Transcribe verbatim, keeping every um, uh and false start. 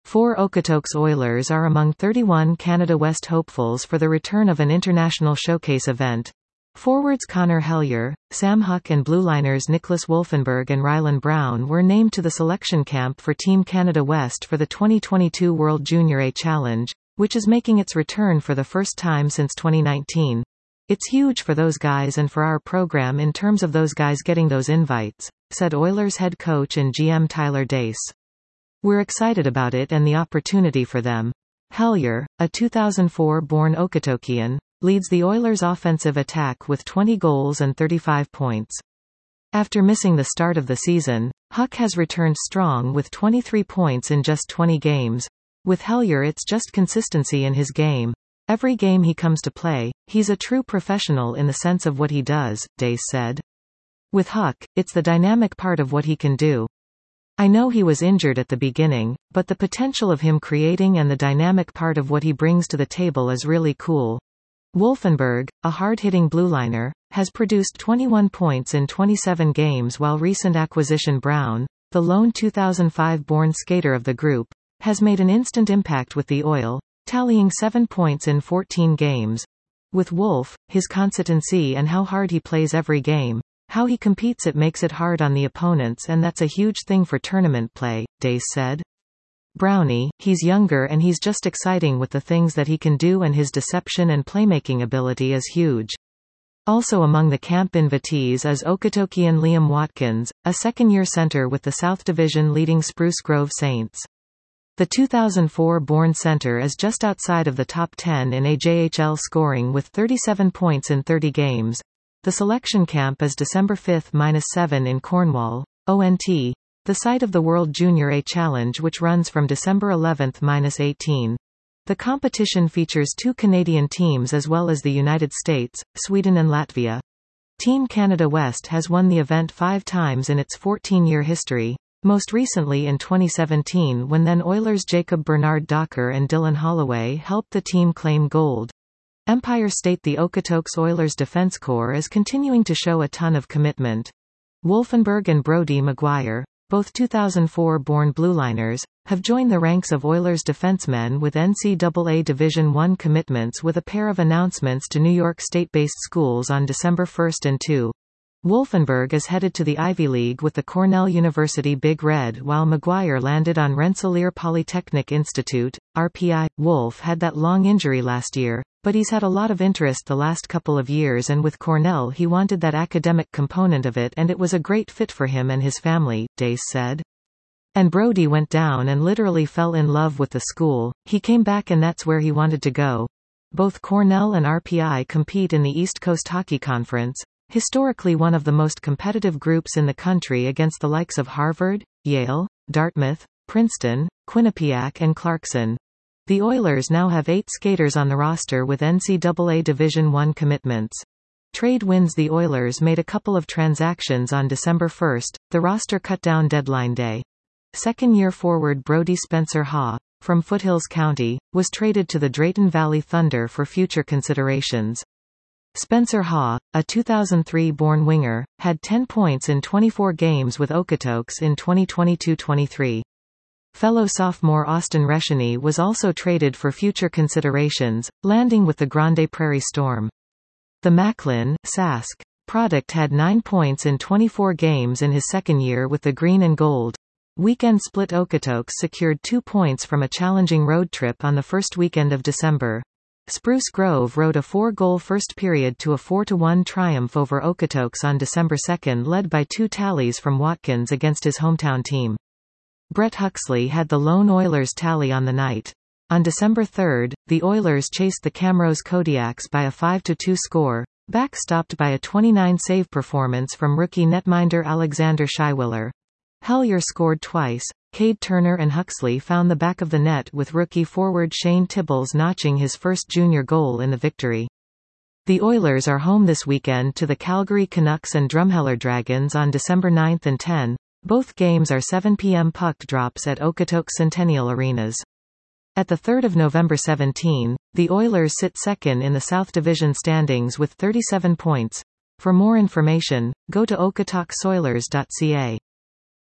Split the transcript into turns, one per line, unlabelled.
Four Okotoks Oilers are among thirty-one Canada West hopefuls for the return of an international showcase event. Forwards Connor Hellyer, Sam Huck and Blueliners Nicholas Wolfenberg and Rylan Brown were named to the selection camp for Team Canada West for the twenty twenty-two World Junior A Challenge, which is making its return for the first time since twenty nineteen. It's huge for those guys and for our program in terms of those guys getting those invites, said Oilers head coach and G M Tyler Dace. We're excited about it and the opportunity for them. Hellyer, a two thousand four-born Okotokian, leads the Oilers' offensive attack with twenty goals and thirty-five points. After missing the start of the season, Huck has returned strong with twenty-three points in just twenty games. With Hellyer, it's just consistency in his game. Every game he comes to play, he's a true professional in the sense of what he does, Dace said. With Huck, it's the dynamic part of what he can do. I know he was injured at the beginning, but the potential of him creating and the dynamic part of what he brings to the table is really cool. Wolfenberg, a hard-hitting blueliner, has produced twenty-one points in twenty-seven games, while recent acquisition Brown, the lone two thousand five-born skater of the group, has made an instant impact with the Oil, tallying seven points in fourteen games. With Wolf, his consistency and how hard he plays every game, how he competes, it makes it hard on the opponents, and that's a huge thing for tournament play, Dace said. Brownie, he's younger and he's just exciting with the things that he can do, and his deception and playmaking ability is huge. Also among the camp invitees is Okotokian Liam Watkins, a second-year center with the South Division leading Spruce Grove Saints. The two thousand four-born center is just outside of the top ten in A J H L scoring with thirty-seven points in thirty games. The selection camp is December fifth to seventh in Cornwall, O N T, the site of the World Junior A Challenge, which runs from December eleventh to eighteenth. The competition features two Canadian teams as well as the United States, Sweden and Latvia. Team Canada West has won the event five times in its fourteen-year history, most recently in twenty seventeen when then Oilers' Jacob Bernard Docker and Dylan Holloway helped the team claim gold. Empire State. The Okotoks Oilers Defense Corps is continuing to show a ton of commitment. Wolfenberg and Brody Maguire, both two thousand four-born blueliners, have joined the ranks of Oilers defensemen with N C double A Division one commitments, with a pair of announcements to New York State-based schools on December first and second. Wolfenberg is headed to the Ivy League with the Cornell University Big Red, while Maguire landed on Rensselaer Polytechnic Institute, R P I. Wolf had that long injury last year, but he's had a lot of interest the last couple of years, and with Cornell he wanted that academic component of it, and it was a great fit for him and his family, Dace said. And Brody went down and literally fell in love with the school. He came back and that's where he wanted to go. Both Cornell and R P I compete in the East Coast Hockey Conference, historically one of the most competitive groups in the country, against the likes of Harvard, Yale, Dartmouth, Princeton, Quinnipiac and Clarkson. The Oilers now have eight skaters on the roster with N C double A Division one commitments. Trade winds. The Oilers made a couple of transactions on December first, the roster cut-down deadline day. Second-year forward Brody Spencer Haw, from Foothills County, was traded to the Drayton Valley Thunder for future considerations. Spencer Haw, a two thousand three-born winger, had ten points in twenty-four games with Okotoks in twenty twenty-two twenty-three. Fellow sophomore Austin Resheny was also traded for future considerations, landing with the Grande Prairie Storm. The Macklin, Sask, product had nine points in twenty-four games in his second year with the Green and Gold. Weekend split. Okotoks secured two points from a challenging road trip on the first weekend of December. Spruce Grove rode a four-goal first period to a four to one triumph over Okotoks on December second, led by two tallies from Watkins against his hometown team. Brett Huxley had the lone Oilers tally on the night. On December third, the Oilers chased the Camrose Kodiaks by a five to two score, backstopped by a twenty-nine save performance from rookie netminder Alexander Scheiwiller. Hellyer scored twice. Cade Turner and Huxley found the back of the net, with rookie forward Shane Tibbles notching his first junior goal in the victory. The Oilers are home this weekend to the Calgary Canucks and Drumheller Dragons on December ninth and tenth. Both games are seven p m puck drops at Okotoks Centennial Arenas. At the third of November seventeenth, the Oilers sit second in the South Division standings with thirty-seven points. For more information, go to okotoks oilers dot c a.